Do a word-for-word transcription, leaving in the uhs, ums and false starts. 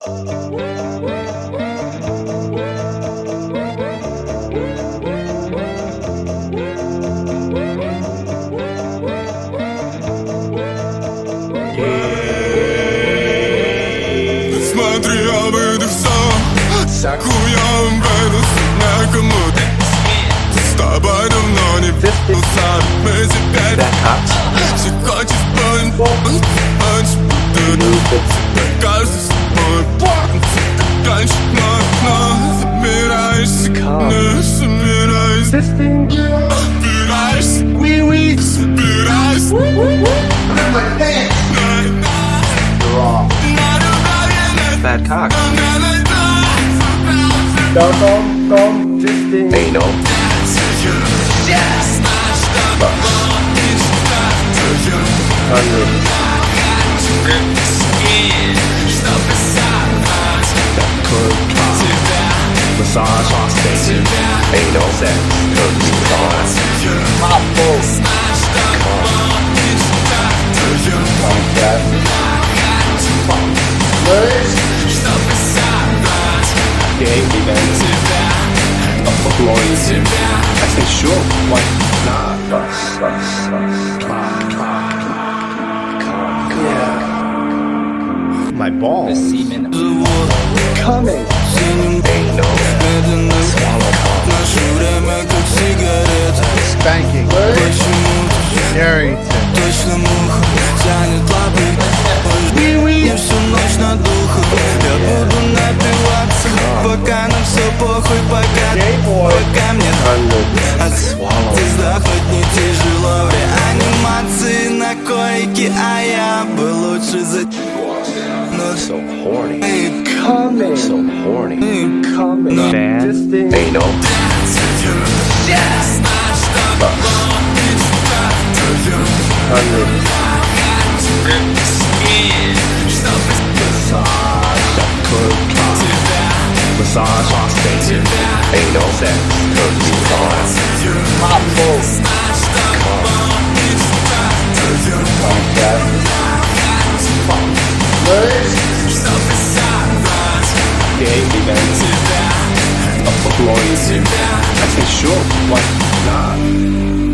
Смотри, я выйду сам, хуёвым выйду некому-то. С тобой давно не виделся, мы теперь все хочешь будем, хочешь буду. Каждый с собой, как раньше, но собираешься, не собираешься. Собираешься, собираешься. Bad cock. Don't, don't, don't, just think. Anal. Hundred. Massage on stage. Anal sex. Hot balls. Gay events. Employees. I say sure. Why not? Bus, bus, bus. Cock, cock, cock, cock. Yeah. My balls. The semen. Coming. Anal. Swallow cock. Spanking. Carrington. Точно муха тянет лапы. Мне всю ночь над духом. Я буду напиваться, пока нам все похуй, пока пока мне от сдохнуть не тяжело. В реанимации на койке, а я бы лучше за... So horny. Coming. So horny. Coming. Bad. Just think. Anal. Hundred. Massage on stage. Anal sex. Hot balls. Gay events. Employees. I say sure. Why not?